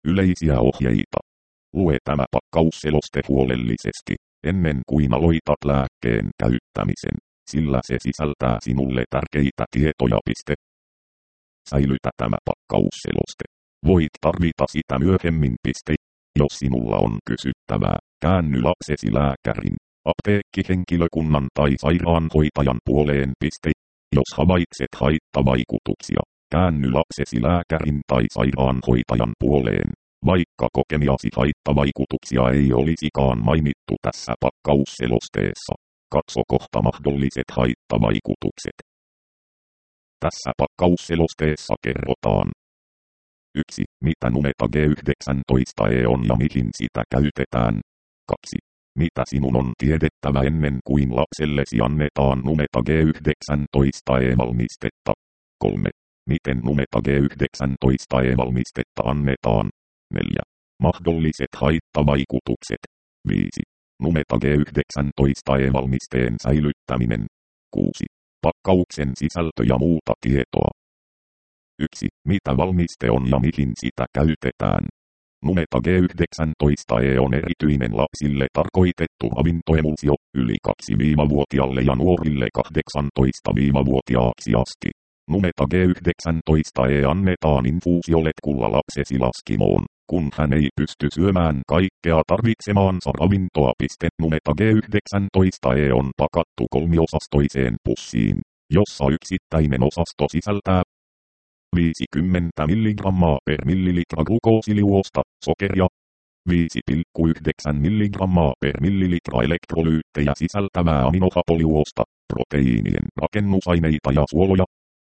Yleisiä ohjeita. Lue tämä pakkausseloste huolellisesti, ennen kuin aloitat lääkkeen käyttämisen, sillä se sisältää sinulle tärkeitä tietoja. Säilytä tämä pakkausseloste. Voit tarvita sitä myöhemmin. Jos sinulla on kysyttävää, käänny lapsesi lääkärin, apteekkihenkilökunnan tai sairaanhoitajan puoleen. Jos havaitset haittavaikutuksia, käänny lapsesi lääkärin tai sairaanhoitajan puoleen, vaikka kokemiasi haittavaikutuksia ei olisikaan mainittu tässä pakkausselosteessa. Katso kohta mahdolliset haittavaikutukset. Tässä pakkausselosteessa kerrotaan: 1. Mitä Numeta G19 on ja mihin sitä käytetään. 2. Mitä sinun on tiedettävä ennen kuin lapsellesi annetaan Numeta G19-valmistetta. 3. Miten Numeta G19-valmistetta annetaan. 4. Mahdolliset haittavaikutukset. 5. Numeta G19-valmisteen säilyttäminen. 6. Pakkauksen sisältö ja muuta tietoa. 1. Mitä valmiste on ja mihin sitä käytetään. Numeta G19 on erityinen lapsille tarkoitettu ravintoemulsio yli 2-vuotiaille ja nuorille 18-vuotiaaksi asti. Numeta G19 annetaan infuusioletkulla lapsesi laskimoon, kun hän ei pysty syömään kaikkea tarvitsemaansa ravintoa. Numeta G19 on pakattu 3-osastoiseen pussiin, jossa yksittäinen osasto sisältää 50 mg per millilitra glukoosiliuosta, sokeria, 5,9 mg per millilitra elektrolyyttejä sisältävää aminohapoliuosta, proteiinien rakennusaineita ja suoloja,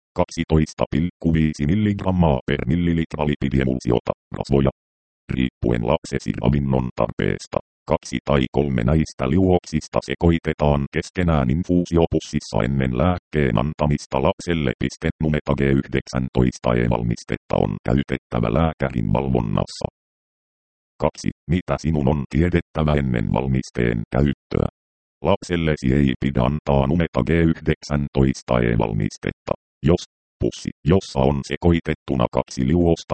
12,5 mg per millilitra lipidiemulsiota, rasvoja. Riippuen lapsesi ravinnon tarpeesta, 2 tai 3 näistä liuoksista sekoitetaan keskenään infuusiopussissa ennen lääkkeen antamista lapselle. Numeta G19-valmistetta on käytettävä lääkärin valvonnassa. 2. Mitä sinun on tiedettävä ennen valmisteen käyttöä. Lapsellesi ei pidä antaa Numeta G19-valmistetta, jos pussi, jossa on sekoitettuna 2 liuosta.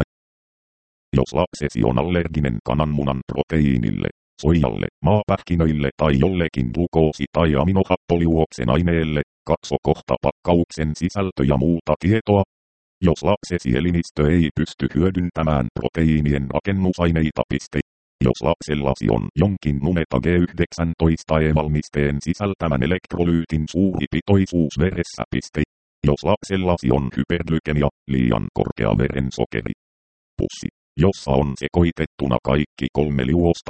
Jos lapsesi on allerginen kananmunan proteiinille, soijalle, maapähkinöille tai jollekin glukoosi- tai aminohappoliuoksen aineelle, katso kohta pakkauksen sisältö ja muuta tietoa. Jos lapsesi elimistö ei pysty hyödyntämään proteiinien rakennusaineita. Jos lapsellasi on jonkin Numeta G19-valmisteen sisältämän elektrolyytin suuri pitoisuus veressä. Jos lapsellasi on hyperglykemia, liian korkea verensokeri. Pussi, jossa on sekoitettuna kaikki 3 liuosta.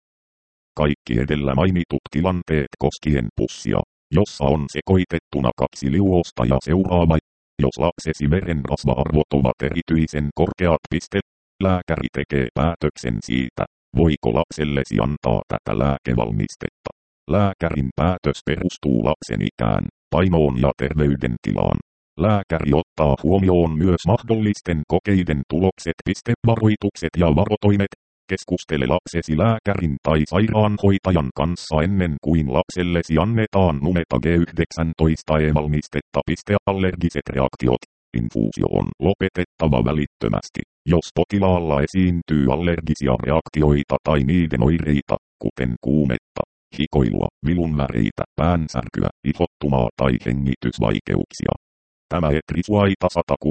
Kaikki edellä mainitut tilanteet koskien pussia, jossa on sekoitettuna 2 liuosta ja seuraava. Jos lapsesi verenrasva-arvot ovat erityisen korkeat. Lääkäri tekee päätöksen siitä, voiko lapsellesi antaa tätä lääkevalmistetta. Lääkärin päätös perustuu lapsen ikään, painoon ja terveydentilaan. Lääkäri ottaa huomioon myös mahdollisten kokeiden tulokset. Varoitukset ja varotoimet. Keskustele lapsesi lääkärin tai sairaanhoitajan kanssa ennen kuin lapsellesi annetaan Numeta G19-valmistetta. Allergiset reaktiot. Infuusio on lopetettava välittömästi, jos potilaalla esiintyy allergisia reaktioita tai niiden oireita, kuten kuumetta, hikoilua, vilunväreitä, päänsärkyä, ihottumaa tai hengitysvaikeuksia. Tämä Etrisuaita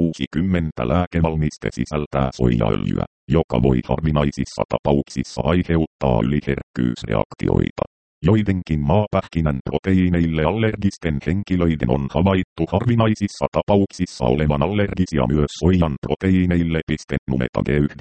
160 lääkevalmiste sisältää soijaöljyä, joka voi harvinaisissa tapauksissa aiheuttaa yliherkkyysreaktioita. Joidenkin maapähkinän proteiineille allergisten henkilöiden on havaittu harvinaisissa tapauksissa olevan allergisia myös soijan proteiineille. Numeta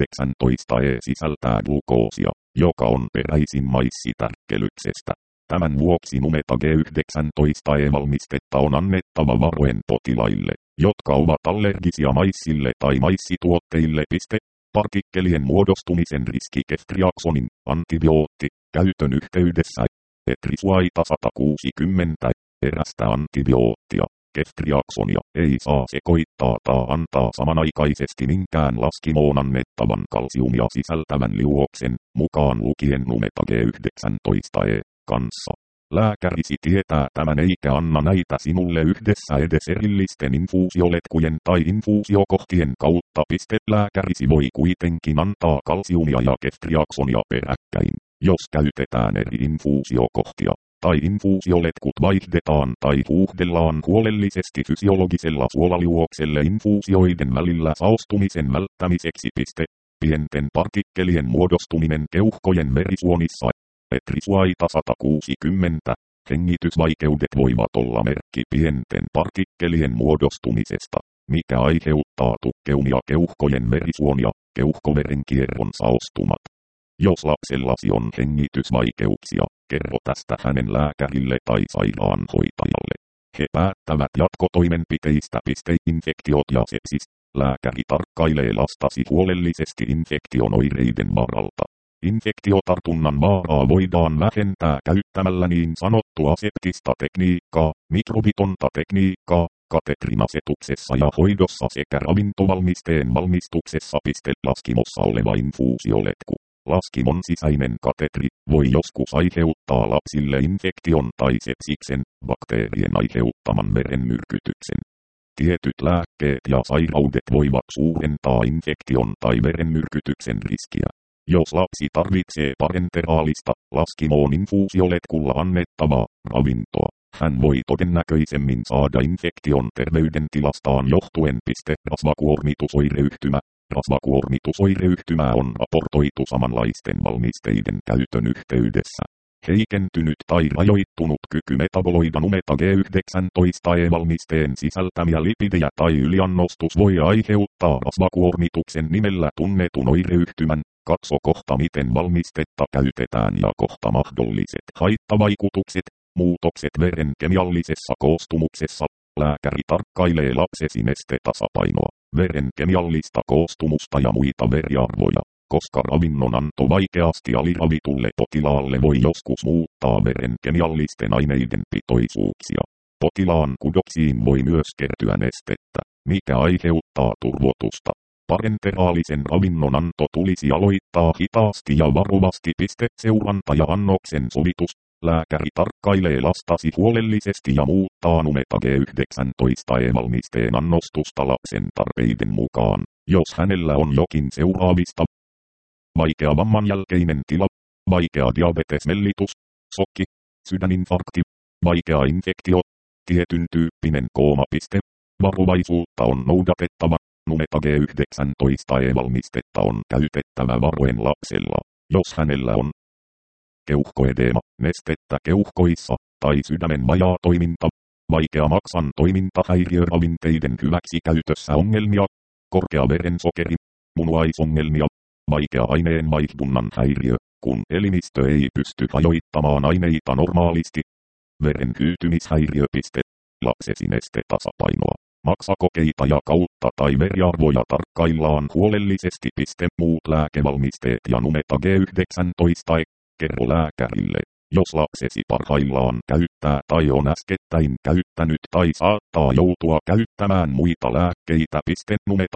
G19 sisältää glukoosia, joka on peräisin maissitärkkelyksestä. Tämän vuoksi Numeta G19-valmistetta on annettava varoen potilaille, jotka ovat allergisia maissille tai maissituotteille. Partikkelien muodostumisen riski ceftriaxonin, antibiootti, käytön yhteydessä. Etrisuaita 160, erästä antibioottia, ceftriaxonia, ei saa sekoittaa tai antaa samanaikaisesti minkään laskimoon annettavan kalsiumia sisältävän liuoksen, mukaan lukien Numeta G19 kanssa. Lääkärisi tietää tämän eikä anna näitä sinulle yhdessä edes erillisten infuusioletkujen tai infuusiokohtien kautta. Lääkärisi voi kuitenkin antaa kalsiumia ja keftriaksonia peräkkäin, jos käytetään eri infuusiokohtia, tai infuusioletkut vaihdetaan tai huuhdellaan huolellisesti fysiologisella suolaliuokselle infuusioiden välillä saostumisen välttämiseksi. Pienten partikkelien muodostuminen keuhkojen verisuonissa. Etrisuaita 160. Hengitysvaikeudet voivat olla merkki pienten partikkelien muodostumisesta, mikä aiheuttaa tukkeumia keuhkojen verisuonia, keuhkoverenkierron saostumat. Jos lapsellasi on hengitysvaikeuksia, kerro tästä hänen lääkärille tai sairaanhoitajalle. He päättävät jatkotoimenpiteistä. Infektiot ja sepsis. Lääkäri tarkkailee lastasi huolellisesti infektion oireiden varalta. Infektiotartunnan vaaraa voidaan vähentää käyttämällä niin sanottua septistä tekniikkaa, mikrobitonta tekniikkaa, katetrinasetuksessa ja hoidossa sekä ravintovalmisteen valmistuksessa. Laskimossa oleva infuusioletku. Laskimon sisäinen katetri voi joskus aiheuttaa lapsille infektion tai sepsiksen, bakteerien aiheuttaman verenmyrkytyksen. Tietyt lääkkeet ja sairaudet voivat suurentaa infektion tai verenmyrkytyksen riskiä. Jos lapsi tarvitsee parenteraalista, laskimoon infuusioletkulla annettavaa ravintoa, hän voi todennäköisemmin saada infektion terveydentilastaan johtuen. Rasvakuormitusoireyhtymä. Rasvakuormitusoireyhtymää on raportoitu samanlaisten valmisteiden käytön yhteydessä. Heikentynyt tai rajoittunut kyky metaboloida omega G19-valmisteen sisältämiä lipidejä tai yliannostus voi aiheuttaa rasvakuormituksen nimellä tunnetun oireyhtymän. Katso kohta miten valmistetta käytetään ja kohta mahdolliset haittavaikutukset, muutokset veren kemiallisessa koostumuksessa. Lääkäri tarkkailee lapsesi nestetasapainoa, veren kemiallista koostumusta ja muita veriarvoja, koska ravinnonanto vaikeasti aliravitulle potilaalle voi joskus muuttaa veren kemiallisten aineiden pitoisuuksia. Potilaan kudoksiin voi myös kertyä nestettä, mikä aiheuttaa turvotusta. Parenteraalisen ravinnonanto tulisi aloittaa hitaasti ja varovasti. Seuranta ja annoksen sovitus. Lääkäri tarkkailee lastasi huolellisesti ja muuttaa omega G19-valmisteen annostusta lapsen tarpeiden mukaan, jos hänellä on jokin seuraavista. Vaikea vamman jälkeinen tila, vaikea diabetesmellitus, sokki, sydäninfarkti, vaikea infektio, tietyn tyyppinen kooma. Varovaisuutta on noudatettava. Omega G19-valmistetta on käytettävä varoen lapsella, jos hänellä on keuhkoedeema, nestettä keuhkoissa, tai sydämen vajaa toiminta, vaikea maksan toimintahäiriö, ravinteiden hyväksikäytössä ongelmia, korkea verensokeri, munuaisongelmia, vaikea aineenvaihdunnan häiriö, kun elimistö ei pysty hajoittamaan aineita normaalisti, veren hyytymishäiriö. Lapsesi nestetasapainoa, maksakokeita ja kautta tai veriarvoja tarkkaillaan huolellisesti. Muut lääkevalmisteet ja omega G19. Kerro lääkärille, jos lapsesi parhaillaan käyttää tai on äskettäin käyttänyt tai saattaa joutua käyttämään muita lääkkeitä. Omega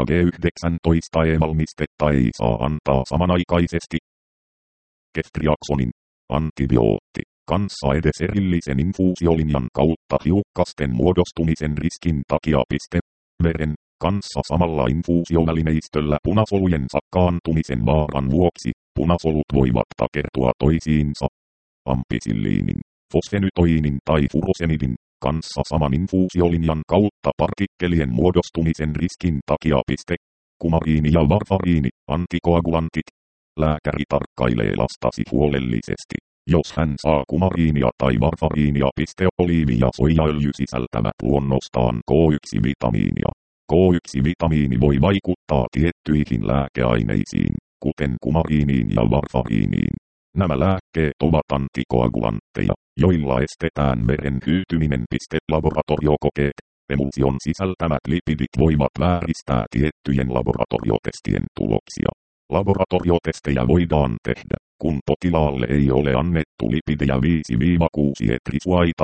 G19-valmistetta ei saa antaa samanaikaisesti keftriaksonin, antibiootti, kanssa edes erillisen infuusiolinjan kautta hiukkasten muodostumisen riskin takia. Veren kanssa samalla infuusiovälineistöllä punasolujen sakkaantumisen vaaran vuoksi. Punasolut voivat takertua toisiinsa. Ampicilliinin, fosfenytoiinin tai furosemidin kanssa saman infuusiolinjan kautta partikkelien muodostumisen riskin takia. Kumariini ja varfariini, antikoagulantit. Lääkäri tarkkailee lastasi huolellisesti, jos hän saa kumariinia tai varfariinia. Oliivi ja soijaöljy sisältävät luonnostaan K1-vitamiinia. K1-vitamiini voi vaikuttaa tiettyihin lääkeaineisiin, kuten kumariiniin ja varfariiniin. Nämä lääkkeet ovat antikoagulantteja, joilla estetään veren hyytyminen. Laboratoriokokeet. Emulsion sisältämät lipidit voivat vääristää tiettyjen laboratoriotestien tuloksia. Laboratoriotestejä voidaan tehdä, kun potilaalle ei ole annettu lipidejä 5-6 etrisuaita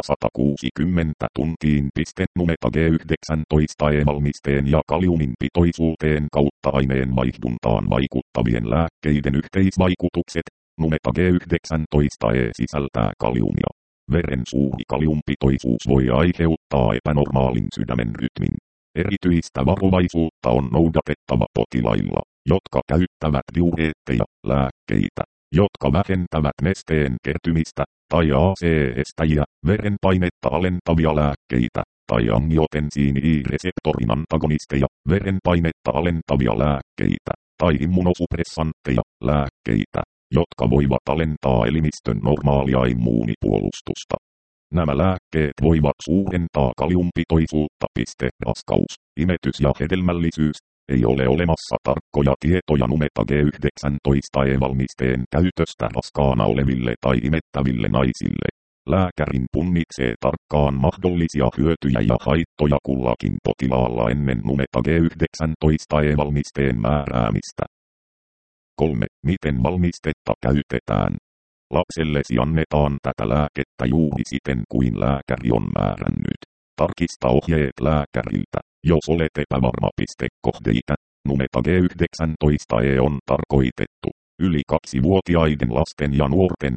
160 tuntiin. Omega G19-valmisteen ja kaliumin pitoisuuteen kautta aineen vaihduntaan vaikuttavien lääkkeiden yhteisvaikutukset. Omega G19 sisältää kaliumia, Veren suuri kaliumpitoisuus voi aiheuttaa epänormaalin sydämen rytmin. Erityistä varovaisuutta on noudatettava potilailla, jotka käyttävät diureetteja, lääkkeitä, jotka vähentävät nesteen kertymistä, tai ACE-estäjiä, verenpainetta alentavia lääkkeitä, tai angiotensiini-reseptorin antagonisteja, verenpainetta alentavia lääkkeitä, tai immunosupressantteja, lääkkeitä, jotka voivat alentaa elimistön normaalia immuunipuolustusta. Nämä lääkkeet voivat suurentaa kaliumpitoisuutta. Raskaus, imetys ja hedelmällisyys. Ei ole olemassa tarkkoja tietoja numeta G19E-valmisteen käytöstä raskaana oleville tai imettäville naisille. Lääkärin punnitsee tarkkaan mahdollisia hyötyjä ja haittoja kullakin potilaalla ennen numeta G19E-valmisteen määräämistä. 3. Miten valmistetta käytetään? Lapsellesi annetaan tätä lääkettä juuri siten kuin lääkäri on määrännyt. Tarkista ohjeet lääkäriltä, jos olet epävarma. Kohde-ikä. Numeta G19E on tarkoitettu yli 2-vuotiaiden lasten ja nuorten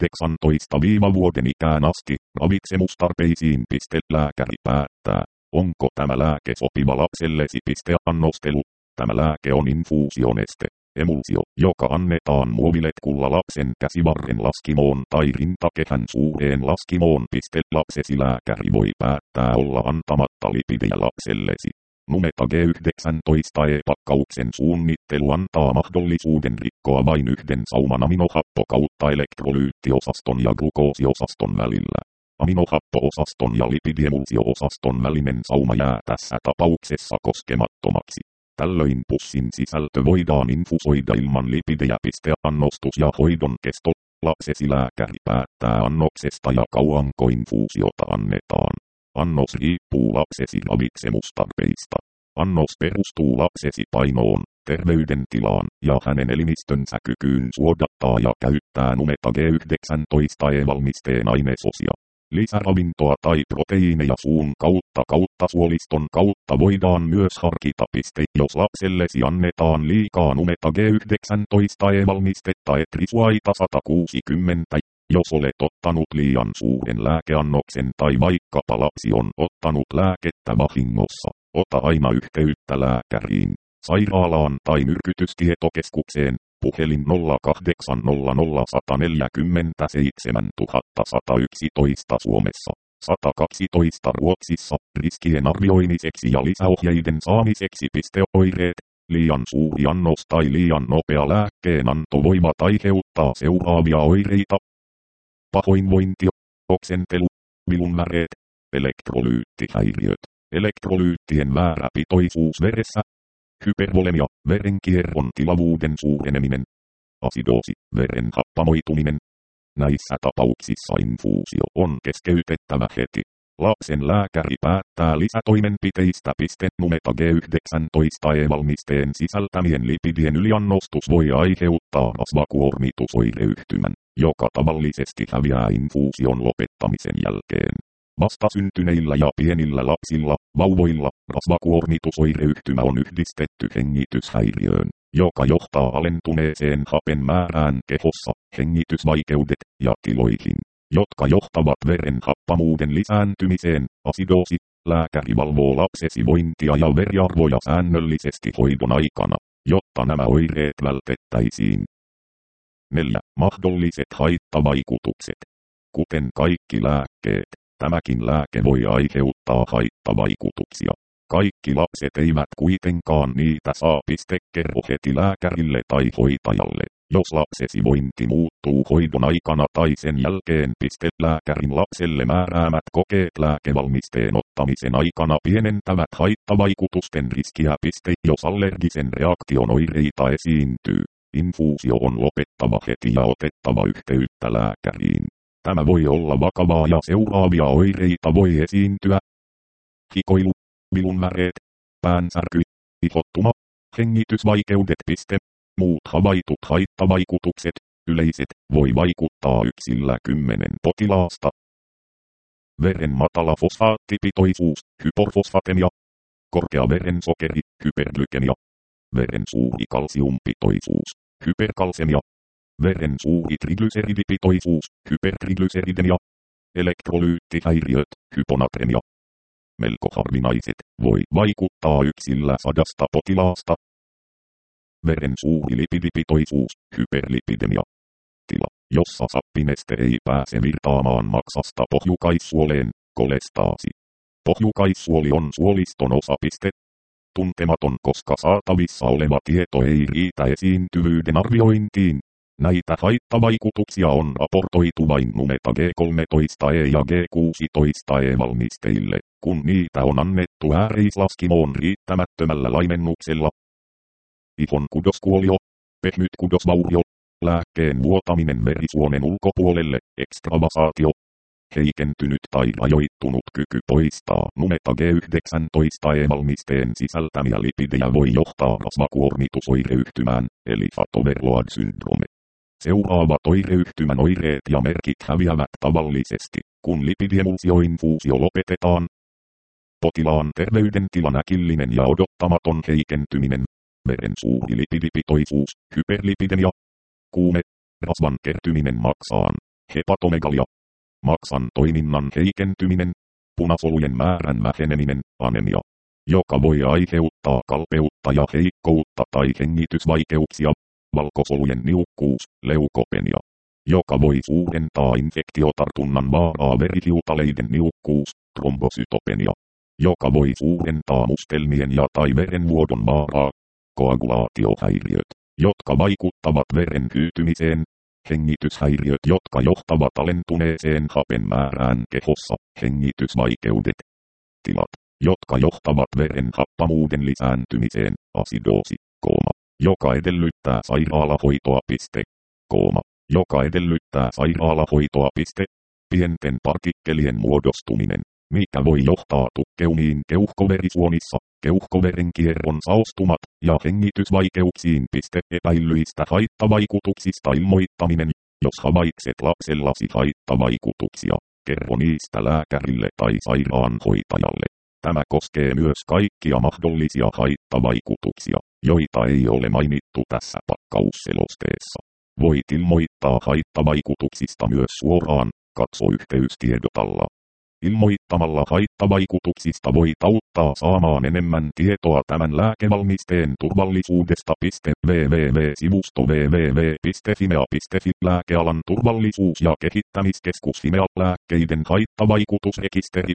18-vuoden ikään asti ravitsemustarpeisiin. Lääkäri päättää, onko tämä lääke sopiva lapsellesi. Annostelu. Tämä lääke on infuusioneste. Emulsio, joka annetaan muoviletkulla lapsen käsivarren laskimoon tai rintakehän suureen laskimoon. Lapsesi lääkäri voi päättää olla antamatta lipidejä lapsellesi. Numeta G19E-pakkauksen suunnittelu antaa mahdollisuuden rikkoa vain yhden sauman aminohappo kautta elektrolyyttiosaston ja glukoosiosaston välillä. Aminohappo-osaston ja lipidiemulsio-osaston välinen sauma jää tässä tapauksessa koskemattomaksi. Tällöin pussin sisältö voidaan infusoida ilman lipidejä. Annostus ja hoidon kesto. Lapsesi lääkäri päättää annoksesta ja kauanko infuusiota annetaan. Annos riippuu lapsesi ravitsemustarpeista. Annos perustuu lapsesi painoon, terveydentilaan ja hänen elimistönsä kykyyn suodattaa ja käyttää numeta G19E-valmisteen ainesosia. Lisäravintoa tai proteiineja suun kautta suoliston kautta voidaan myös harkita. Jos lapsellesi annetaan liikaa numeta G19E-valmistetta etrisuaita 160, jos olet ottanut liian suuren lääkeannoksen tai vaikkapa lapsi on ottanut lääkettä vahingossa, ota aina yhteyttä lääkäriin, sairaalaan tai myrkytystietokeskukseen. Puhelin 0800 140 7111 Suomessa, 112 Ruotsissa, riskien arvioimiseksi ja lisäohjeiden saamiseksi. Oireet. Liian suuri annos tai liian nopea lääkkeenanto voivat aiheuttaa seuraavia oireita. Pahoinvointi, oksentelu, vilunväreet, elektrolyyttihäiriöt, elektrolyyttien väärä pitoisuus veressä, hypervolemia, verenkierron tilavuuden suureneminen, asidoosi, veren happamoituminen. Näissä tapauksissa infuusio on keskeytettävä heti. Lapsen lääkäri päättää lisätoimenpiteistä. Numeta G19E-valmisteen sisältämien lipidien yliannostus voi aiheuttaa rasvakuormitusoireyhtymän, joka tavallisesti häviää infuusion lopettamisen jälkeen. Vastasyntyneillä ja pienillä lapsilla, vauvoilla, rasvakuormitusoireyhtymä on yhdistetty hengityshäiriöön, joka johtaa alentuneeseen hapen määrään kehossa, hengitysvaikeudet ja tiloihin, jotka johtavat veren happamuuden lisääntymiseen. Asidoosi. Lääkäri valvoo lapsesi vointia ja veriarvoja säännöllisesti hoidon aikana, jotta nämä oireet vältettäisiin. 4. Mahdolliset haittavaikutukset. Kuten kaikki lääkkeet, tämäkin lääke voi aiheuttaa haittavaikutuksia. Kaikki lapset eivät kuitenkaan niitä saa. Kerro heti lääkärille tai hoitajalle, jos lapsesi vointi muuttuu hoidon aikana tai sen jälkeen. Lääkärin lapselle määräämät kokeet lääkevalmisteen ottamisen aikana pienentävät haittavaikutusten riskiä. Jos allergisen reaktion oireita esiintyy, infuusio on lopettava heti ja otettava yhteyttä lääkäriin. Tämä voi olla vakavaa ja seuraavia oireita voi esiintyä. Hikoilu, vilunväreet, päänsärky, ihottuma, hengitysvaikeudet. Muut havaitut haittavaikutukset, yleiset, voi vaikuttaa yksilä 10 potilaasta. Veren matala fosfaattipitoisuus, hyporfosfatemia. Korkea verensokeri, hyperglykemia. Veren suuri kalsiumpitoisuus, hyperkalsemia. Veren suuri triglyseridipitoisuus, hypertriglyseridemia. Elektrolyyttihäiriöt, hyponatremia. Melko harvinaiset, voi vaikuttaa yksillä 100 potilaasta. Veren suuri lipidipitoisuus, hyperlipidemia. Tila, jossa sappineste ei pääse virtaamaan maksasta pohjukaissuoleen, kolestaasi. Pohjukaissuoli on suoliston osapiste. Tuntematon, koska saatavissa oleva tieto ei riitä esiintyvyyden arviointiin. Näitä haittavaikutuksia on raportoitu vain numeta G13E ja G16E valmisteille, kun niitä on annettu ääreislaskimoon riittämättömällä laimennuksella. Ihon kudoskuolio, pehmytkudosvaurio, lääkkeen vuotaminen verisuonen ulkopuolelle, ekstravasaatio. Heikentynyt tai rajoittunut kyky poistaa numeta G19E-valmisteen sisältämiä lipidejä voi johtaa rasvakuormitusoireyhtymään, eli fat overload syndrome. Seuraavat oireyhtymän oireet ja merkit häviävät tavallisesti, kun lipidiemulsioinfuusio lopetetaan. Potilaan terveydentilan äkillinen ja odottamaton heikentyminen. Veren suuri lipidipitoisuus, hyperlipidemia. Kuume, rasvan kertyminen maksaan, hepatomegalia. Maksan toiminnan heikentyminen, punasolujen määrän väheneminen, anemia, joka voi aiheuttaa kalpeutta ja heikkoutta tai hengitysvaikeuksia, valkosolujen niukkuus, leukopenia, joka voi suurentaa infektiotartunnan vaaraa, verihiutaleiden niukkuus, trombosytopenia, joka voi suurentaa mustelmien ja tai verenvuodon vaaraa, koagulaatiohäiriöt, jotka vaikuttavat veren hyytymiseen, hengityshäiriöt, jotka johtavat alentuneeseen hapen määrään kehossa, hengitysvaikeudet, tilat, jotka johtavat veren happamuuden lisääntymiseen, asidoosi, kooma, joka edellyttää sairaalahoitoa. Kooma, joka edellyttää sairaalahoitoa. Pienten partikkelien muodostuminen, mikä voi johtaa tukkeumiin keuhkoverisuonissa, keuhkoverenkierron saostumat ja hengitysvaikeuksiin. Epäillyistä haittavaikutuksista ilmoittaminen. Jos havaitset lapsellasi haittavaikutuksia, kerro niistä lääkärille tai sairaanhoitajalle. Tämä koskee myös kaikkia mahdollisia haittavaikutuksia, joita ei ole mainittu tässä pakkausselosteessa. Voit ilmoittaa haittavaikutuksista myös suoraan, katso yhteystiedot alla. Ilmoittamalla haittavaikutuksista voit auttaa saamaan enemmän tietoa tämän lääkevalmisteen turvallisuudesta. www.sivusto www.fimea.fi Lääkealan turvallisuus- ja kehittämiskeskus Fimea lääkkeiden haittavaikutusrekisteri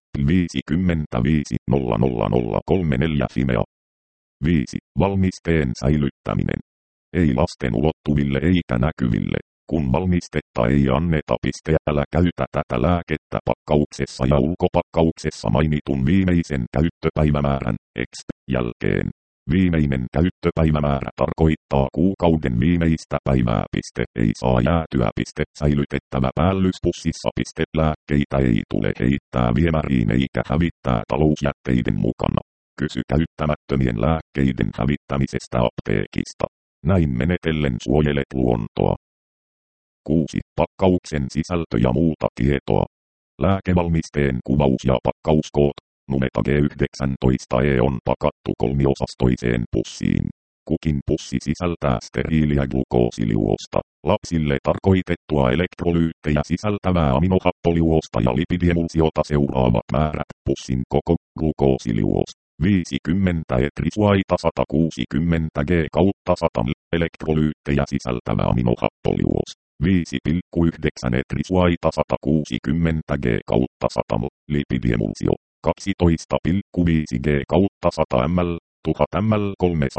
55 Fimea. 5. Valmisteen säilyttäminen. Ei lasten ulottuville eikä näkyville. Kun valmistetta ei anneta. Älä käytä tätä lääkettä pakkauksessa ja ulkopakkauksessa mainitun viimeisen käyttöpäivämäärän jälkeen. Viimeinen käyttöpäivämäärä tarkoittaa kuukauden viimeistä päivää. Ei saa jäätyä. Säilytettävä päällyspussissa. Lääkkeitä ei tule heittää viemäriin eikä hävittää talousjätteiden mukana. Kysy käyttämättömien lääkkeiden hävittämisestä apteekista. Näin menetellen suojelet luontoa. 6. Pakkauksen sisältö ja muuta tietoa. Lääkevalmisteen kuvaus ja pakkauskoot. Numeta G19E on pakattu kolmiosastoiseen pussiin. Kukin pussi sisältää steriiliä glukoosiliuosta, lapsille tarkoitettua elektrolyyttejä sisältävää aminohappoliuosta ja lipidiemulsiota seuraavat määrät. Pussin koko glukoosiliuos 50 etrisuaita 160 G/100 ml, elektrolyyttejä sisältävä aminohappoliuos 5,9 etrisuaita 160 G/100 ml, lipidiemulsio 12,5 G/100 ml, 1000 ml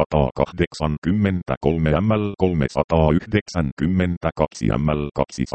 383 ml 392 ml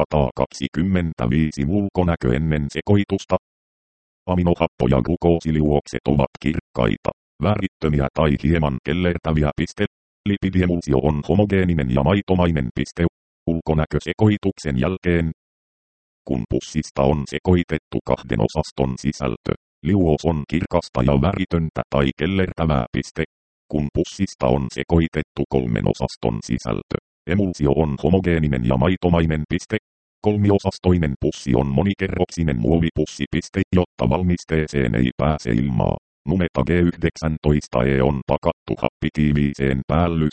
225 ulkonäkö ennen sekoitusta. Aminohappo- ja glukoosiliuokset ovat kirkkaita, värittömiä tai hieman kellertäviä. Lipidiemulsio on homogeeninen ja maitomainen. Ulkonäkö sekoituksen jälkeen. Kun pussista on sekoitettu kahden osaston sisältö, liuos on kirkasta ja väritöntä tai kellertävää. Kun pussista on sekoitettu kolmen osaston sisältö, emulsio on homogeeninen ja maitomainen. Kolmiosastoinen pussi on monikerroksinen muovipussi. Jotta valmisteeseen ei pääse ilmaa, numeta G19E on pakattu happitiiviiseen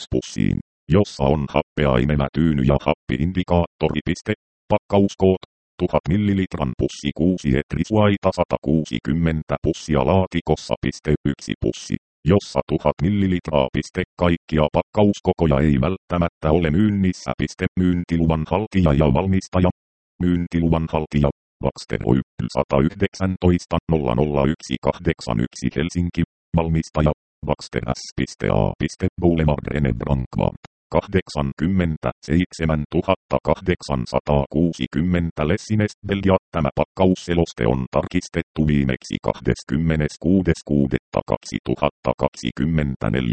päällyspussiin, jossa on happeainenätyyny ja happiindikaattori. Pakkauskoot. 1000 millilitran pussi 6 etrisuaita 160 pussia laatikossa. 1 pussi, jossa 1000 millilitraa. Kaikkia pakkauskokoja ei välttämättä ole myynnissä. Myyntiluvan haltija ja valmistaja. Myyntiluvan haltija. Baxter Oy 119 00181 Helsinki. Valmistaja. Baxter S.A. Boulevard Rene Branckvart 80 7860 Lessines Belgia. Tämä pakkausseloste on tarkistettu viimeksi 26.6.2024.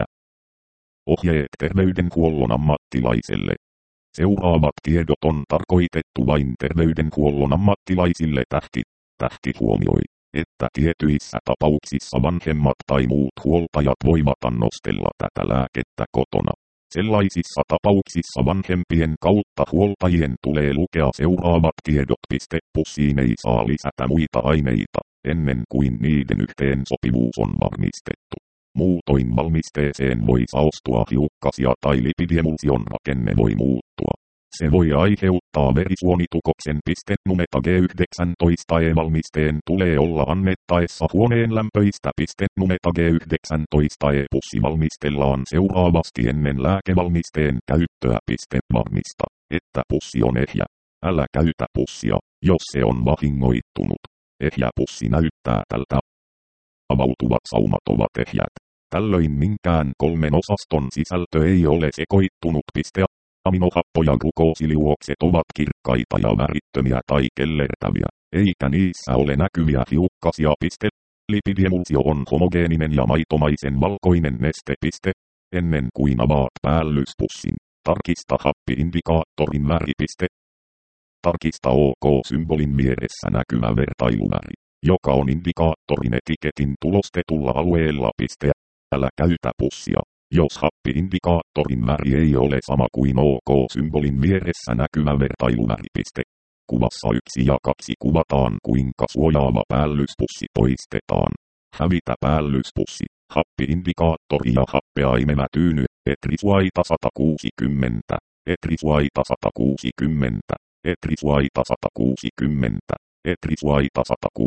Ohjeet terveydenhuollon ammattilaiselle. Seuraavat tiedot on tarkoitettu vain terveydenhuollon ammattilaisille. Tähti huomioi, että tietyissä tapauksissa vanhemmat tai muut huoltajat voivat annostella tätä lääkettä kotona. Sellaisissa tapauksissa vanhempien kautta huoltajien tulee lukea seuraavat tiedot. Pussiin ei saa lisätä muita aineita, ennen kuin niiden yhteensopivuus on varmistettu. Muutoin valmisteeseen voi saostua hiukkasia tai lipidiemulsion rakenne voi muuttua. Se voi aiheuttaa verisuonitukoksen. Numeta G19E-valmisteen tulee olla annettaessa huoneen lämpöistä. Numeta G19E-pussi valmistellaan seuraavasti ennen lääkevalmisteen käyttöä. Varmista, että pussi on ehjä. Älä käytä pussia, jos se on vahingoittunut. Ehjä pussi näyttää tältä. Avautuvat saumat ovat ehjät. Tällöin minkään kolmen osaston sisältö ei ole sekoittunut. Aminohappo ja glukoosiliuokset ovat kirkkaita ja värittömiä tai kellertäviä, eikä niissä ole näkyviä hiukkasia. Lipidiemulsio on homogeeninen ja maitomaisen valkoinen neste. Ennen kuin avaat päällyspussin, tarkista happi-indikaattorin väri. Tarkista OK-symbolin vieressä näkyvä vertailuväri, joka on indikaattorin etiketin tulostetulla alueella. Älä käytä pussia, jos happi-indikaattorin väri ei ole sama kuin OK-symbolin vieressä näkyvä vertailuväri. Kuvassa 1 ja 2 kuvataan kuinka suojaava päällyspussi poistetaan. Hävitä päällyspussi, happi-indikaattori ja happeaimena tyyny, etrisuaita 160, etrisuaita 160, etrisuaita 160, etrisuaita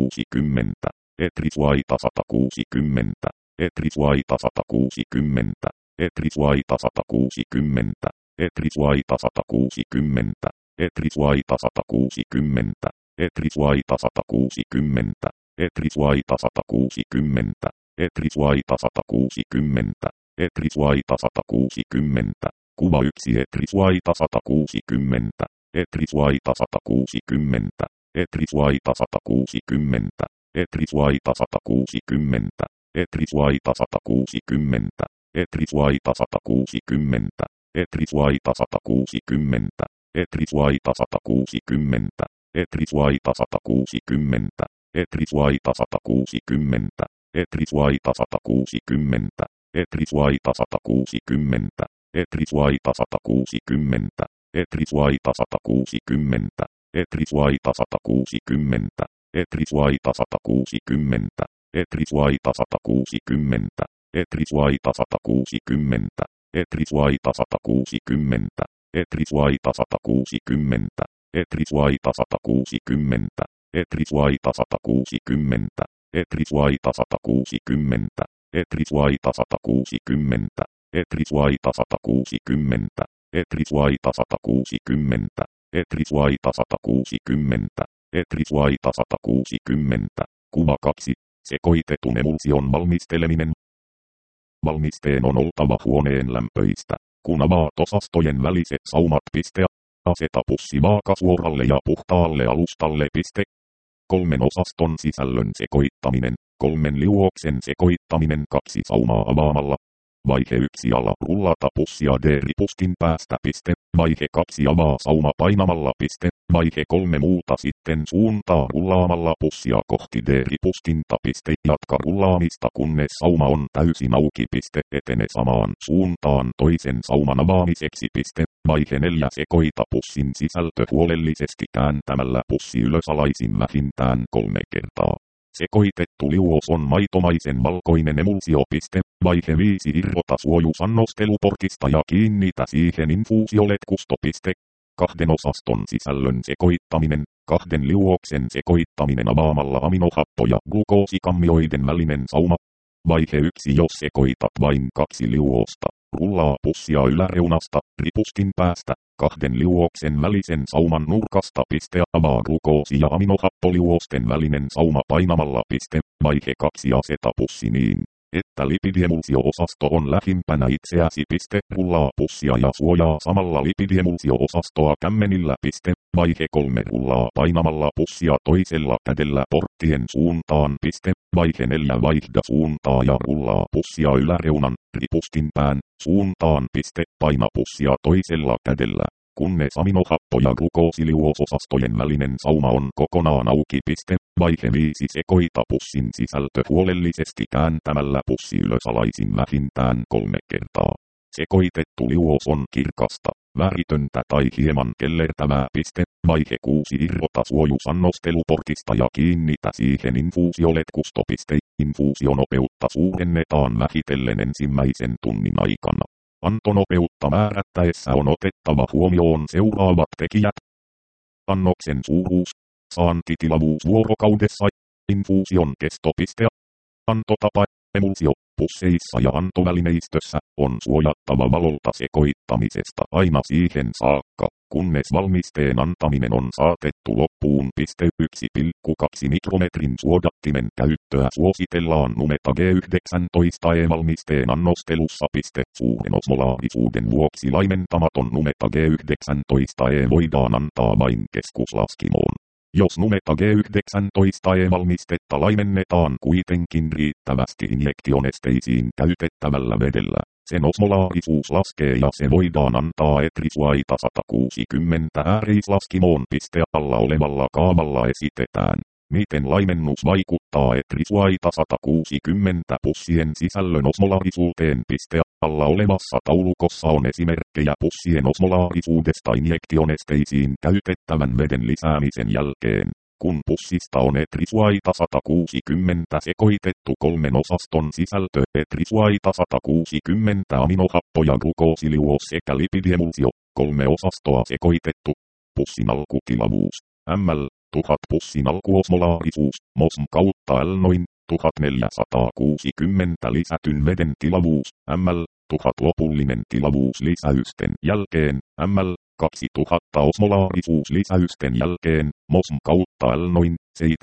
160, etrisuaita 160. Etrisuaita 160, etrisuaita 160, etrisuaita 160, etrisuaita 160, etrisuaita 160, etrisuaita 160, etrisuaita 160, etrisuaita 160, kuva 1 etrisuaita 160, etrisuaita 160, etrisuaita 160, etrisuaita 160. Etrisuaita 160, etrisuaita 160, etrisuaita 160, etrisuaita 160, etrisuaita 160, etrisuaita 160, etrisuaita 160, etrisuaita 160, etrisuaita 160, etrisuaita 160, etrisuaita 160, etrisuaita 160. Etrisuaita 160, etrisuaita 160, etrisuaita 160, etrisuaita 160, etrisuaita 160, etrisuaita 160, etrisuaita 160, etrisuaita 160, etrisuaita 160, etrisuaita 160, etrisuaita 160, etrisuaita 160, kuva 2. Sekoitetun emulsion valmisteleminen. Valmisteen on oltava huoneen lämpöistä, kun avaat osastojen väliset saumat. Aseta pussi vaakasuoralle ja puhtaalle alustalle. 3 osaston sisällön sekoittaminen, 3 liuoksen sekoittaminen 2 saumaa avaamalla. Vaihe 1 ala rullata pussia D-ripustin päästä. Vaihe 2 avaa sauma painamalla. Vaihe 3 muuta sitten suuntaa rullaamalla pussia kohti D-ripustinta. Jatka rullaamista kunnes sauma on täysin auki. Etene samaan suuntaan toisen sauman avaamiseksi. Vaihe 4 sekoita pussin sisältö huolellisesti kääntämällä pussi ylösalaisin vähintään 3 kertaa. Sekoitettu liuos on maitomaisen valkoinen emulsio. Vaihe 5 irrota suojusannosteluportista ja kiinnitä siihen infuusioletkusto. kahden osaston sisällön sekoittaminen, kahden liuoksen sekoittaminen avaamalla aminohappo- ja glukoosikammioiden välinen sauma. Vaihe 1. Jos sekoitat vain 2 liuosta, rullaa pussia yläreunasta, ripustin päästä, 2 liuoksen välisen sauman nurkasta piste avaa glukoosi- ja aminohappoliuosten välinen sauma painamalla piste. Vaihe 2. Aseta pussi niin, että lipidiemulsio-osasto on lähimpänä itseäsi piste. Rullaa pussia ja suojaa samalla lipidiemulsio-osastoa kämmenillä piste. Vaihe 3. Rullaa painamalla pussia toisella kädellä porttien suuntaan piste. Vaihe 4. Vaihda suuntaa ja rullaa pussia yläreunan, ripustinpään, suuntaan piste. Paina pussia toisella kädellä, kunnes aminohappo- ja glukoosiliuososastojen välinen sauma on kokonaan auki piste. Vaihe 5. Sekoita pussin sisältö huolellisesti kääntämällä pussi ylösalaisin vähintään 3 kertaa. Sekoitettu liuos on kirkasta, väritöntä tai hieman kellertävää piste. Vaihe 6. Irrota suojusannosteluportista ja kiinnitä siihen infuusioletkusto piste. Infuusionopeutta suurennetaan vähitellen ensimmäisen tunnin aikana. Antonopeutta määrättäessä on otettava huomioon seuraavat tekijät. Annoksen suuruus, saantitilavuus vuorokaudessa, infuusion kestopiste, antotapa, emulsio, pusseissa ja antovälineistössä on suojattava valolta sekoittamisesta aina siihen saakka, kunnes valmisteen antaminen on saatettu loppuun. 1,2 mikrometrin suodattimen käyttöä suositellaan Numeta G19 valmisteen annostelussa. Suuren osmolaarisuuden vuoksi laimentamaton Numeta G19 voidaan antaa vain keskuslaskimoon. Jos Numeta G19 valmistetta laimennetaan kuitenkin riittävästi injektionesteisiin käytettävällä vedellä, sen osmolaarisuus laskee ja se voidaan antaa etrisuaita 160 äärislaskimoon. Alla olevalla kaavalla esitetään, miten laimennus vaikuttaa etrisuaita 160 pussien sisällön osmolaarisuuteen. Alla olevassa taulukossa on esimerkkejä pussien osmolaarisuudesta injektionesteisiin käytettävän veden lisäämisen jälkeen, kun pussista on etrisuaita 160 sekoitettu 3 osaston sisältö, etrisuaita 160 aminohappo- ja glukoosiliuos sekä lipidiemulsio, 3 osastoa sekoitettu. Pussin alkutilavuus, ml, 1000 pussin alkuosmolaarisuus, mosm kautta L noin 1460 lisätyn veden tilavuus, ml, 1000 lopullinen tilavuus lisäysten jälkeen, ml, 2000 osmolaarisuus lisäysten jälkeen, mosm kautta L noin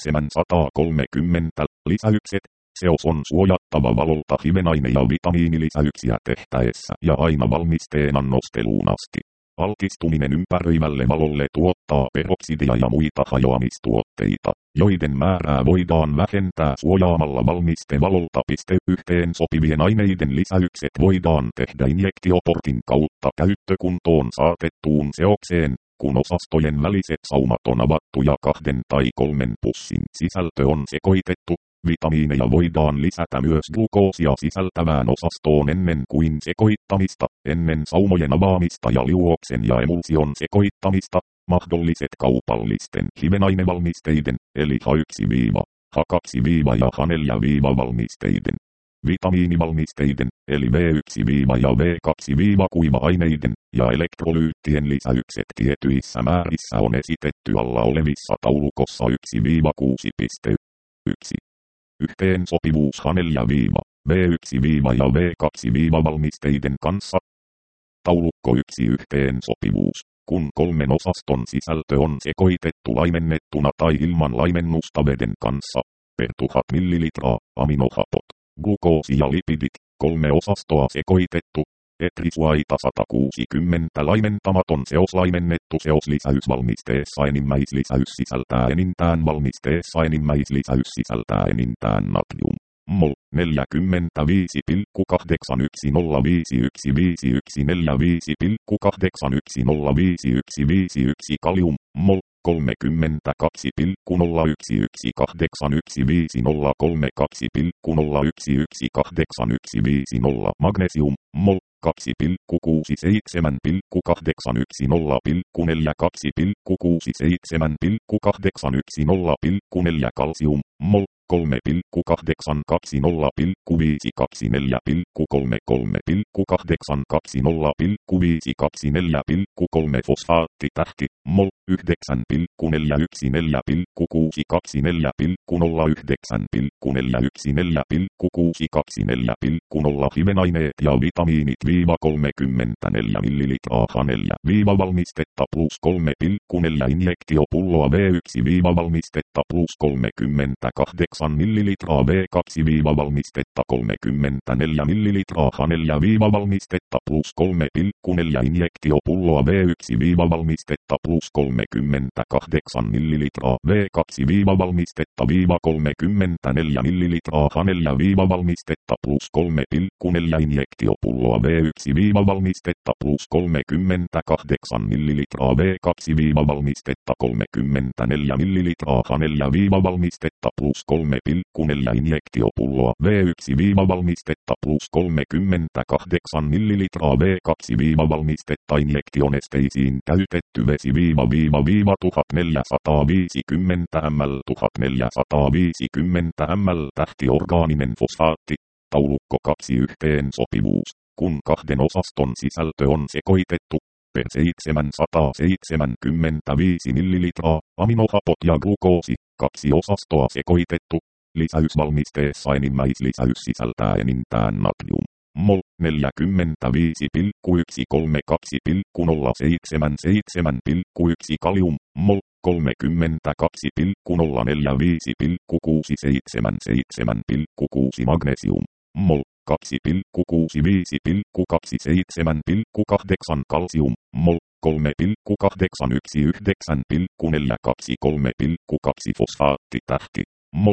730 lisäykset. Seos on suojattava valolta hivenaine- ja vitamiinilisäyksiä tehtäessä ja aina valmisteen annosteluun asti. Altistuminen ympäröivälle valolle tuottaa peroksidia ja muita hajoamistuotteita, joiden määrää voidaan vähentää suojaamalla valmiste valolta. Yhteen sopivien aineiden lisäykset voidaan tehdä injektioportin kautta käyttökuntoon saatettuun seokseen, kun osastojen väliset saumat on avattu ja 2 tai 3 pussin sisältö on sekoitettu. Vitamiineja voidaan lisätä myös glukoosia sisältävään osastoon ennen kuin sekoittamista, ennen saumojen avaamista ja liuoksen ja emulsion sekoittamista. Mahdolliset kaupallisten hivenainevalmisteiden, eli H1- H2- ja H4- valmisteiden, vitamiinivalmisteiden, eli V1- ja V2- kuiva-aineiden ja elektrolyyttien lisäykset tietyissä määrissä on esitetty alla olevissa taulukossa 1-6.1. Yhteensopivuus H4- V1- ja V2- valmisteiden kanssa. Taulukko 1. Yhteensopivuus. Kun 3 osaston sisältö on sekoitettu laimennettuna tai ilman laimennusta veden kanssa, per 1000 ml, aminohapot, glukoosi ja lipidit, 3 osastoa sekoitettu, etrisuaita 160 laimentamaton seos laimennettu seoslisäys valmisteessa enimmäislisäys sisältää enintään valmisteessa enimmäislisäys sisältää enintään natrium. Mol 45,810515145,8105151 kalium, mol 32,011815032,0118150 magnesium, mol 2,67,810,42,67,810,4 kalsium, mol 3,820,524,3 fosfaattitähti, mol 9,424,624,624,624,0 hivenaineet ja vitamiinit 34 ml 4 valmistetta plus 3,4 injektiopulloa V1 valmistetta plus 38 ml V2 valmistetta 34 ml 4 valmistetta plus 3,4 injektiopulloa V1 valmistetta plus 38 ml V2 valmistetta 34 ml 4 valmistetta plus 3,4 injektiopulloa V1 valmistetta plus 38 ml V2 valmistetta 34 ml 4 valmistetta plus 3,4 injektiopulloa V1 valmistetta plus 38 ml V2 valmistetta injektionesteisiin käytetty vesi 1450 ml 1450 ml tähtiorgaaninen fosfaatti. Taulukko 2 yhteensopivuus. Kun kahden osaston sisältö on sekoitettu, per 775 ml, aminohapot ja glukoosi, 2 osastoa sekoitettu, lisäysvalmisteessa enimmäislisäys sisältää enintään natrium. Mol 45,132,077,1 kalium, mol 32,045,677,6 magnesium, mol 2,65,27,8 kalsium, mol 3,819,423,2 fosfaattitähti, mol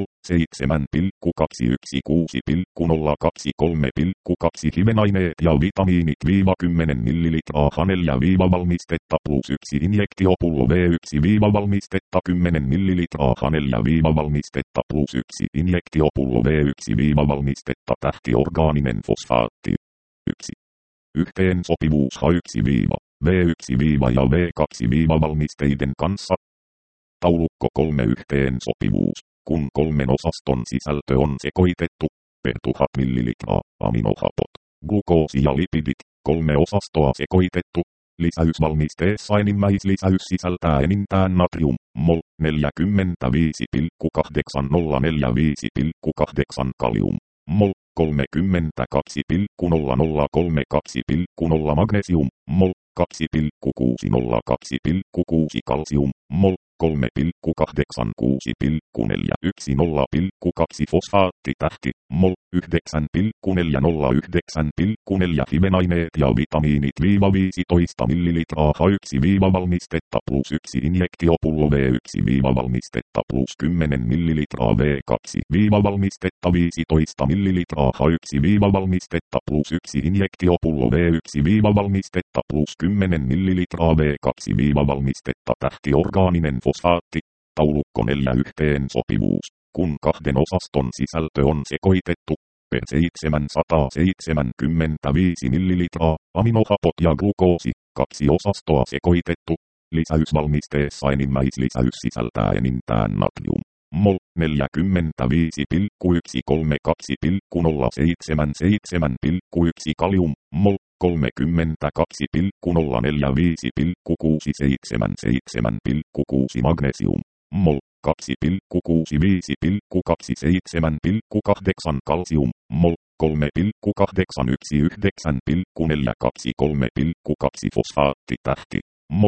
7,216,023,2 hivenaineet ja vitamiinit 10 ml 4 valmistetta plus 1 injektiopullo V1 valmistetta 10 ml 4 valmistetta plus 1 injektiopullo V1 valmistetta tähtiorgaaninen fosfaatti. 1. Yhteensopivuus H1 V1 ja V2 valmisteiden kanssa. Taulukko 3 yhteensopivuus. Kun kolmen osaston sisältö on sekoitettu, per 1000 ml, aminohapot, glukoosi ja lipidit, 3 osastoa sekoitettu, lisäysvalmisteessa enimmäislisäys sisältää enintään natrium, mol 45,8045,8 kalium, mol 32,0032,0 magnesium, mol 2,602,6 kalsium, mol 3,86,410,2 fosfaattitähti, mol 9,409,4 hivenaineet ja vitamiinit 15 ml H1 valmistetta plus 1 injektiopullo V1 valmistetta plus 10 ml V2 valmistetta 15 ml H1 valmistetta plus 1 injektiopullo V1 valmistetta plus 10 ml V2 valmistetta tähtiorgaaninen fosfaatti. Taulukko 4 yhteensopivuus. Kun kahden osaston sisältö on sekoitettu, per 775 ml, aminohapot ja glukoosi, 2 osastoa sekoitettu, lisäysvalmisteessa enimmäislisäys sisältää enintään natrium. Mol 45,132,077,1 kalium, mol 32,045,677,6 magnesium, mol 2,65,27,8 kalsium, mol 3,819,423,2 fosfaattitähti, mol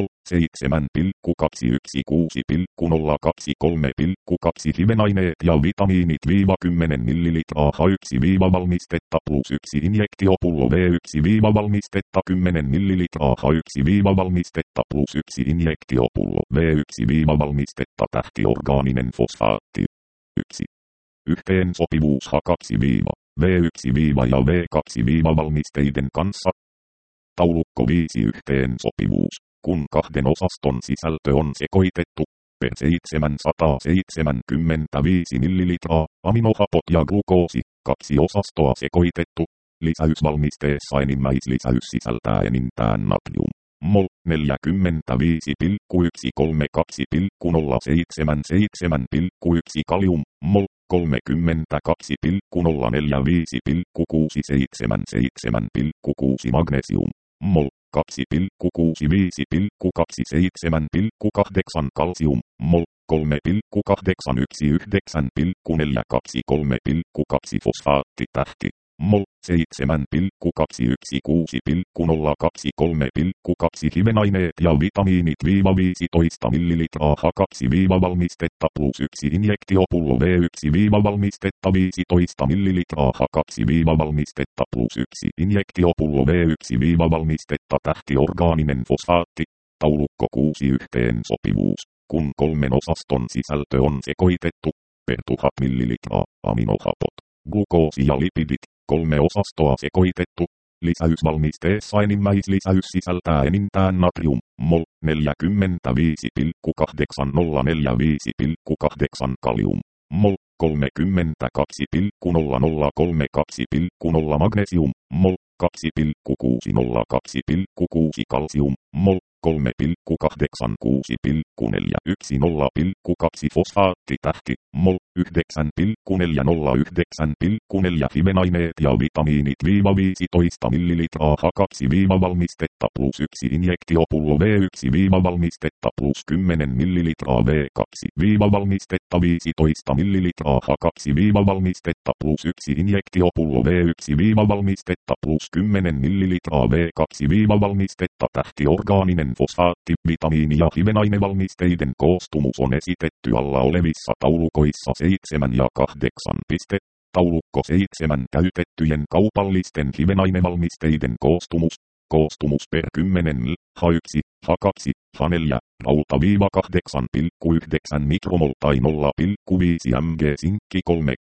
7,216,023,2 hivenaineet ja vitamiinit 10 ml H1 valmistetta plus 1 injektiopullo V1 valmistetta 10 ml H1 valmistetta plus 1 injektiopullo V1 valmistetta tähtiorgaaninen fosfaatti. 1. Yhteensopivuus H2 V1 ja V2 valmisteiden kanssa. Taulukko 5 yhteensopivuus. Kun kahden osaston sisältö on sekoitettu, per 775 ml, aminohapot ja glukoosi, 2 osastoa sekoitettu, lisäysvalmisteessa enimmäislisäys sisältää enintään natrium. Mol 45,132,077,1 kalium, mol 32,045,677,6 magnesium, mol. 2,65,27,8 kalsium, mol. 3,819,423,2 fosfaattitähti, mol. 7,216,023,2 hivenaineet ja vitamiinit - 15 ml H2- valmistetta plus 1 injektiopullo V1- valmistetta 15 ml H2- valmistetta plus 1 injektiopullo V1- valmistetta tähtiorgaaninen fosfaatti, taulukko 6 yhteensopivuus, kun 3 osaston sisältö on sekoitettu, per 1000 ml aminohapot, glukoosi ja lipidit, 3 osastoa sekoitettu, lisäysvalmisteessa enimmäislisäys sisältää enintään natrium, mol. 45,804,5,8 kalium, mol. 32,003,2,0 magnesium, mol. 2,602,6 kalsium, mol. 3,860,410,2 fosfaattitähti, mol. 9,409,4 hivenaineet ja vitamiinit - 15 ml H2- valmistetta plus 1 injektiopullo V1- valmistetta plus 10 ml V2- valmistetta 15 ml H2- valmistetta plus 1 injektiopullo V1- valmistetta plus 10 ml V2- valmistetta tähtiorgaaninen fosfaatti, vitamiini- ja hivenainevalmisteiden koostumus on esitetty alla olevissa taulukoissa 7 ja 8. Taulukko 7 käytettyjen kaupallisten hivenainevalmisteiden koostumus. Koostumus per 10 ml, H1, H2, H4, rauta - 8,9 mikromol tai 0,5 mg sinkki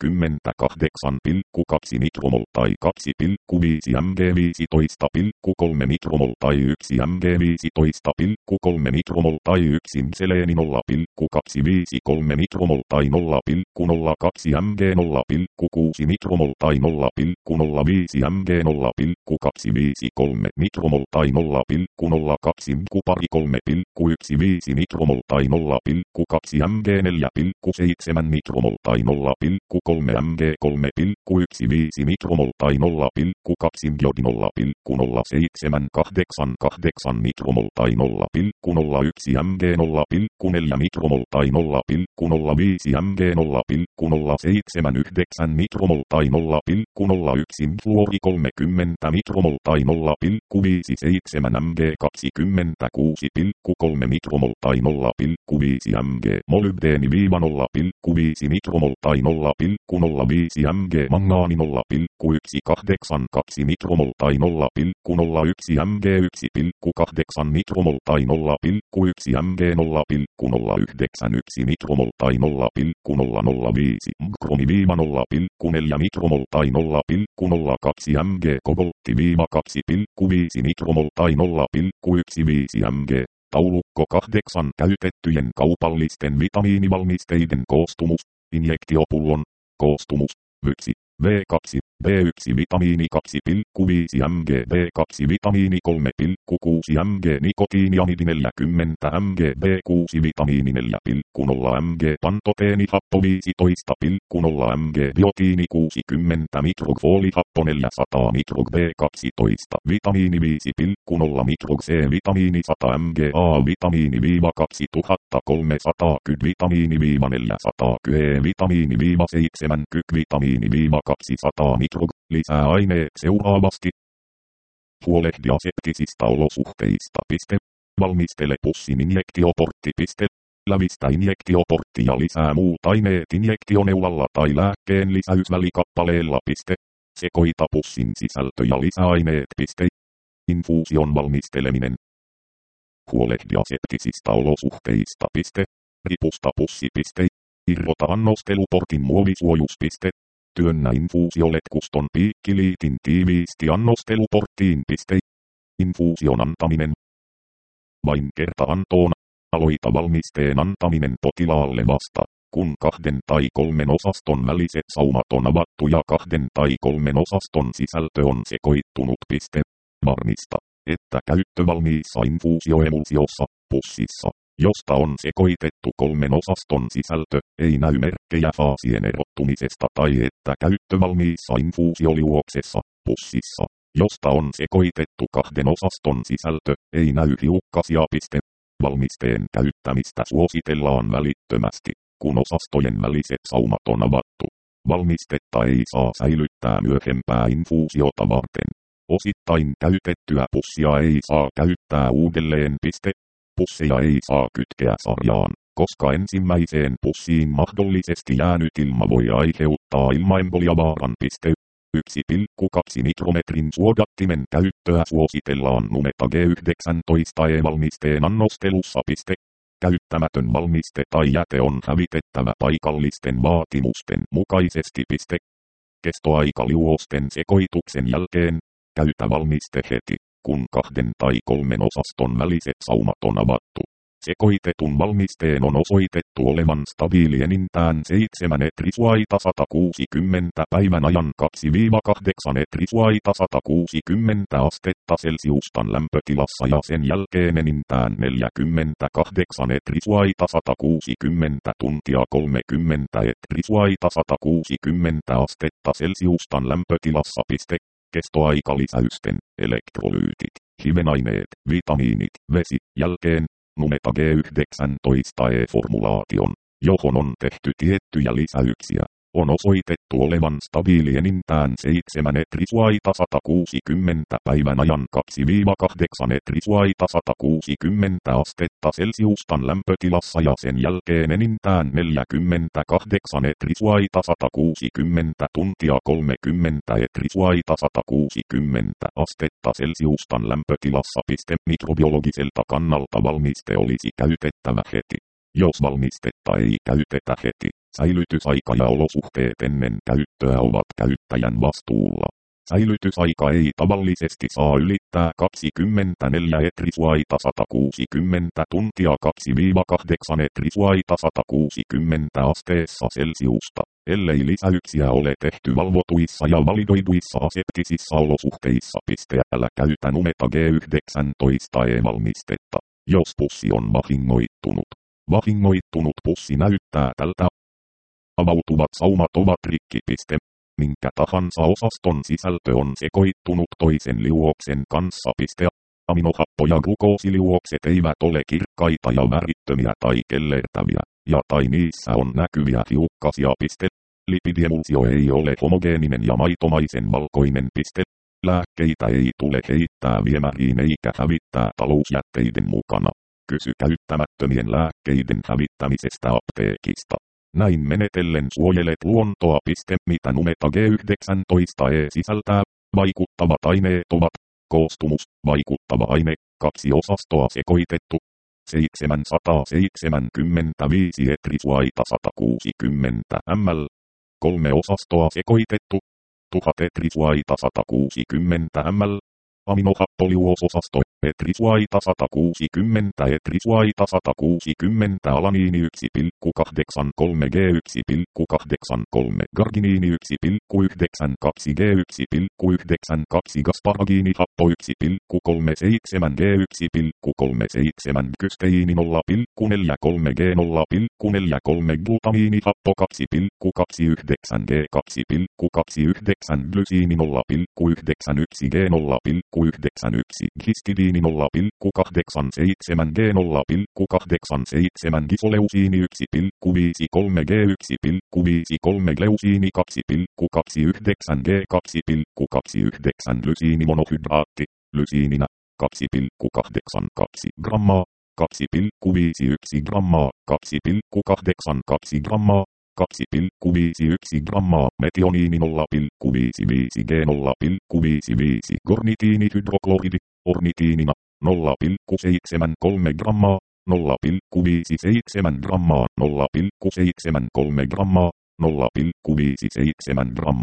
38,2 mikromol tai 2,5 mg 15,3 mikromol tai 1 mg 15,3 mikromol tai 1 seleeni 0,253 mikromol tai 0,02 mg 0,6 mikromol tai 0,05 mg 0,253 mikromol tai 0,02 kupari 3,15 mikromol tai 0,2 mg 4,7 mikromol tai 0,3 mg 3,15 mikromol tai 0,2 jodi 0,0788 mikromol tai 0,01 mg 0,4 mikromol tai 0,05 mg 0,079 mikromol tai 0,01 fluori 30 mikromol tai 0,57 mg 26,3 mikromol tai 0,5 mg molybdeeni - 0,5 mikromol tai 0,05 mg mangaani 0,182 mikromol tai 0,01 mg 1,8 mikromol tai 0,1 mg 0,091 mikromol tai 0,005 mkromi - 0,4 mikromol tai 0,02 mg koboltti - 2,5 mikromol tai 0,15 mg. Taulukko 8 käytettyjen kaupallisten vitamiinivalmisteiden koostumus, injektiopullon koostumus, V1, V2, B1 vitamiini 2,5 mg B2 vitamiini 3,6 mg nikotiiniamidi 40 mg B6 vitamiini 4,0 mg pantoteenihappo 15,0 mg biotiini 60 mikrog foolihappo 400 mikrog B12 vitamiini 5,0 mikrog C vitamiini 100 mg A vitamiini - 2310 vitamiini - 400 E vitamiini - 70 vitamiini - 200 mikrog, lisää aineet seuraavasti. Huolehdi aseptisista olosuhteista. Valmistele pussin injektioportti. Lävistä injektioportti ja lisää muut aineet injektioneulalla tai lääkkeen lisäysvälikappaleella. Sekoita pussin sisältö ja lisäaineet. Infuusion valmisteleminen. Huolehdi aseptisista olosuhteista. Ripusta pussi. Irrota annosteluportin muovisuojus. Työnnä infuusioletkuston piikkiliitin tiiviisti annosteluporttiin. Infuusion antaminen. Vain kerta-antoon. Aloita valmisteen antaminen potilaalle vasta, kun 2 tai 3 osaston väliset saumat on avattu ja 2 tai 3 osaston sisältö on sekoittunut. Varmista, että käyttövalmiissa infuusioemulsiossa, pussissa, josta on sekoitettu kolmen osaston sisältö, ei näy merkkejä faasien erottumisesta tai että käyttövalmiissa infuusioliuoksessa, pussissa, josta on sekoitettu kahden osaston sisältö, ei näy hiukkasia. Valmisteen käyttämistä suositellaan välittömästi, kun osastojen väliset saumat on avattu. Valmistetta ei saa säilyttää myöhempää infuusiota varten. Osittain käytettyä pussia ei saa käyttää uudelleen. Pusseja ei saa kytkeä sarjaan, koska ensimmäiseen pussiin mahdollisesti jäänyt ilma voi aiheuttaa ilmaemboliavaaran. 1,2 mikrometrin suodattimen käyttöä suositellaan Numeta G19-valmisteen annostelussa. Käyttämätön valmiste tai jäte on hävitettävä paikallisten vaatimusten mukaisesti. Kestoaika liuosten sekoituksen jälkeen. Käytä valmiste heti, kun kahden tai kolmen osaston väliset saumat on avattu. Sekoitetun valmisteen on osoitettu olevan stabiili enintään 7 etrisuaita 160 päivän ajan 2-8 etrisuaita 160 astetta Celsiustan lämpötilassa ja sen jälkeen enintään 48 etrisuaita 160 tuntia 30 etrisuaita 160 astetta Celsiustan lämpötilassa. Kestoaikalisäysten, elektrolyytit, hivenaineet, vitamiinit, vesi, jälkeen. Numeta G19-formulaation, johon on tehty tiettyjä lisäyksiä, on osoitettu olevan stabiili enintään 7 etrisuaita 160 päivän ajan 2-8 etrisuaita 160 astetta Celsiustan lämpötilassa ja sen jälkeen enintään 48 etrisuaita 160 tuntia 30 etrisuaita 160 astetta Celsiustan lämpötilassa. Mikrobiologiselta kannalta valmiste olisi käytettävä heti. Jos valmistetta ei käytetä heti, säilytysaika ja olosuhteet ennen käyttöä ovat käyttäjän vastuulla. Säilytysaika ei tavallisesti saa ylittää 24 etrisuaita 160 tuntia 2-8 etrisuaita 160 asteessa Celsiusta, ellei lisäyksiä ole tehty valvotuissa ja validoiduissa aseptisissa olosuhteissa. Älä käytä Numeta G19-valmistetta, jos pussi on vahingoittunut. Vahingoittunut pussi näyttää tältä. Avautuvat saumat ovat rikki. Minkä tahansa osaston sisältö on sekoittunut toisen liuoksen kanssa. Aminohappo- ja glukoosiliuokset eivät ole kirkkaita ja värittömiä tai kellertäviä, tai niissä on näkyviä hiukkasia. Lipidiemulsio ei ole homogeeninen ja maitomaisen valkoinen. Lääkkeitä ei tule heittää viemäriin eikä hävittää talousjätteiden mukana. Kysy käyttämättömien lääkkeiden hävittämisestä apteekista. Näin menetellen suojelet luontoa. Mitä Numeta G19 sisältää? Vaikuttavat aineet ovat: koostumus, vaikuttava aine, 2 osastoa sekoitettu, 775 etrisuaita 160 ml, 3 osastoa sekoitettu, 1000 etrisuaita 160 ml, aminohappoliuososasto, etrisuaita 160 etrisuaita 160 alaniini 1,83 G 1,83 garginiini 1,92 G 1,92 gasparagiinihappo 1,37 G 1,37 gysteiini 0,43 G 0,43 glutamiinihappo 2,29 G 2,29 glysiini 0,91 G 0,91 histidiini 0,87 G 0,87 gisoleusiini 1,53 G 1,53 gleusiini 2,29 G 2,29 lysiini monohydraatti, lysiininä 2,82 grammaa, 2,51 grammaa, 2,82 grammaa, 2,51 grammaa, metioniini 0,55 G 0,55 gornitiinihydrokloridi, ornitiinina 0,73 grammaa, 0,57 grammaa, 0,73 grammaa, 0,57 grammaa.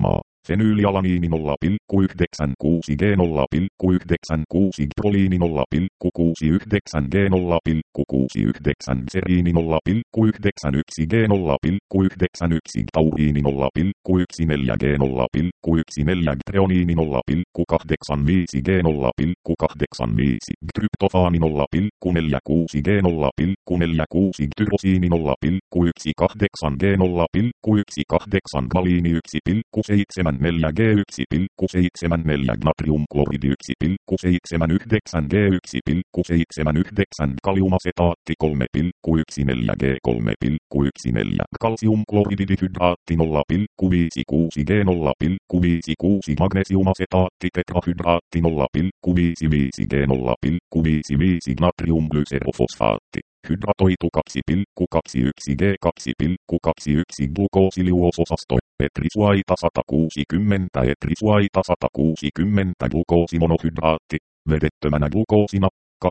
fenyylialaniini 0,96 G 0,96 proliini 0,69 G 0,69 seriini 0,91 G 0,91 tauriini 0,14 G 0,14 treoniini 0,85 G 0,85 tryptofaani 0,46 G 0,46 tyrosiini 0,18 G 0,18 galiini 1,74 G 1,74 natriumkloridi 1,79 G 1,79 kaliumasetaatti 3,14 G 3,14 kalsiumkloridi dihydраatti 0,56 G 0,56 magnesiumasetaatti tetrahydraatti 0,55 G 0,55 natriumglycerofosfaatti hydratoitu 2,21 G 2,21 glukoosiliuososasto etrisuaita 160 etrisuaita 160 glukoosimonohydraatti vedettömänä glukoosina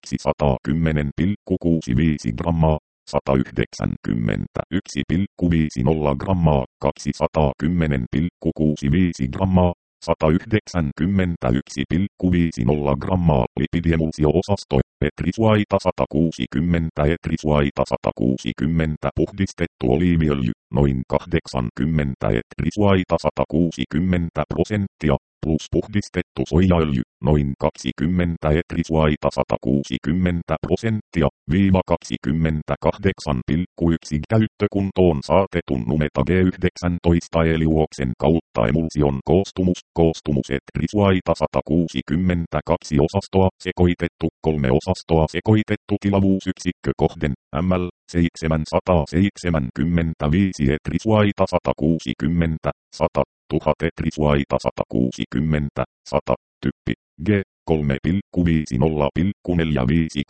210,65 grammaa 191,50 grammaa 210,65 grammaa 191,50 grammaa lipidiemulsio-osasto etrisuaita 160 etrisuaita 160 puhdistettu oliiviöljy noin 80 etrisuaita 160% plus puhdistettu soijaöljy noin 20 etrisuaita 160% viiva 28,1 käyttökuntoon saatetun numeta G19 eliuoksen kautta emulsion koostumus etrisuaita 162 osastoa sekoitettu 3 osastoa sekoitettu tilavuusyksikkö kohden ml 775 etrisuaita 160 100 1000 etrisuaita 160 100 typpi G 3,5 0,45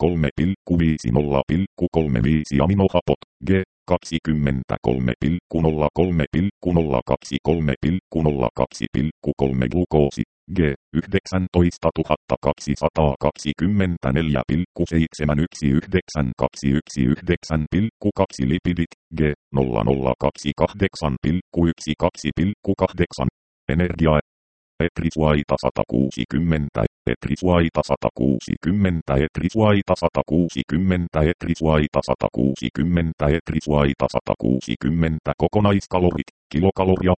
3,5 aminohapot G 23,03,02,3,3 glukoosi G 19224,719,219,2 lipidit G 0028,12,8 energia etrisuaita 160 etrisuaita 160 etrisuaita 160 etrisuaita 160 etrisuaita 160 kokonaiskalorit kilokaloria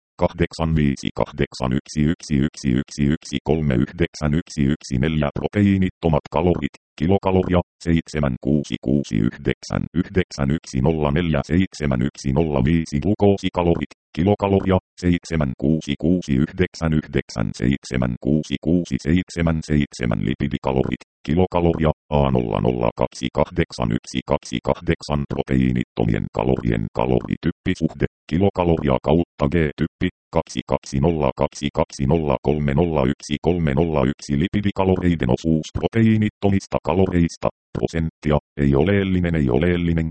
858111113914 proteiinittomat kalorit kilokaloria 766991047105 glukoosikalorit kilokaloria 7669976677 lipidikalorit kilokaloria A00281228 proteiinittomien kalorien kalorityppisuhde kilokaloria kautta G-typpi 220220301301 lipidikaloreiden osuus proteiinittomista kaloreista prosenttia ei oleellinen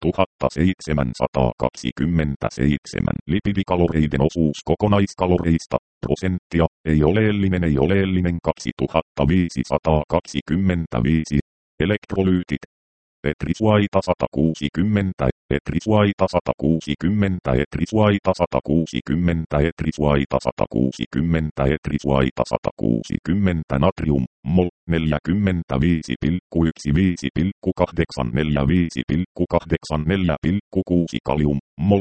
2727 lipidikaloreiden osuus kokonaiskaloreista prosenttia ei oleellinen 2525 elektrolyytit etrisuaita 160 etrisuaita 160 etrisuaita 160 etrisuaita 160 etrisuaita 160 natrium mol 45,845,846 kalium mol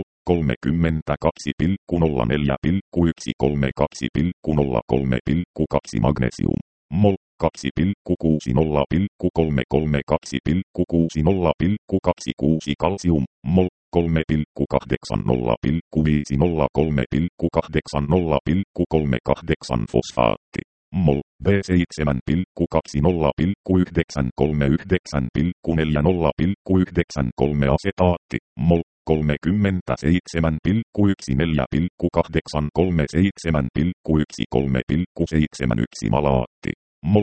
32,04,132,03,2 magnesium mol 2,60,332,60,26 kalsium mol 3,80,50,3,80,38 fosfaatti mol B7,20,939,40,93 asetaatti mol 37,4,83,7,13,71 malaatti mol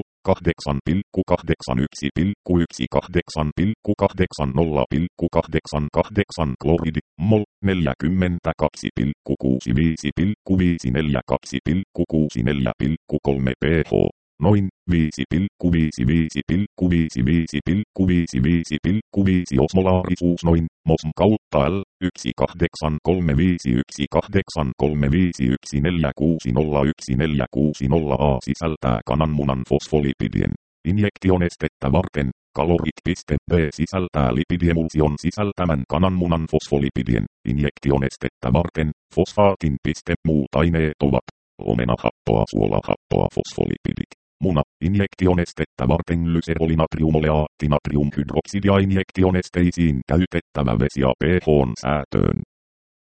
8,18,18,80,88 kloridi mol 42,65,54,2,64,3 pH Noin 5,55,55,55,5 osmolaarisuus noin mosm kautta L 18353514351401460 A sisältää kananmunan fosfolipidien injektionestettä varten. Kalorit. B sisältää lipidiemulsion sisältämän kananmunan fosfolipidien injektionestettä varten. Fosfaatin. Muut aineet ovat omenahappoa, suolahappoa, fosfolipidit. Muna, injektionestettä varten glyserolinatriumoleaatti natriumhydroksidia injektionesteisiin käytettävä vesi ja pH-säätöön.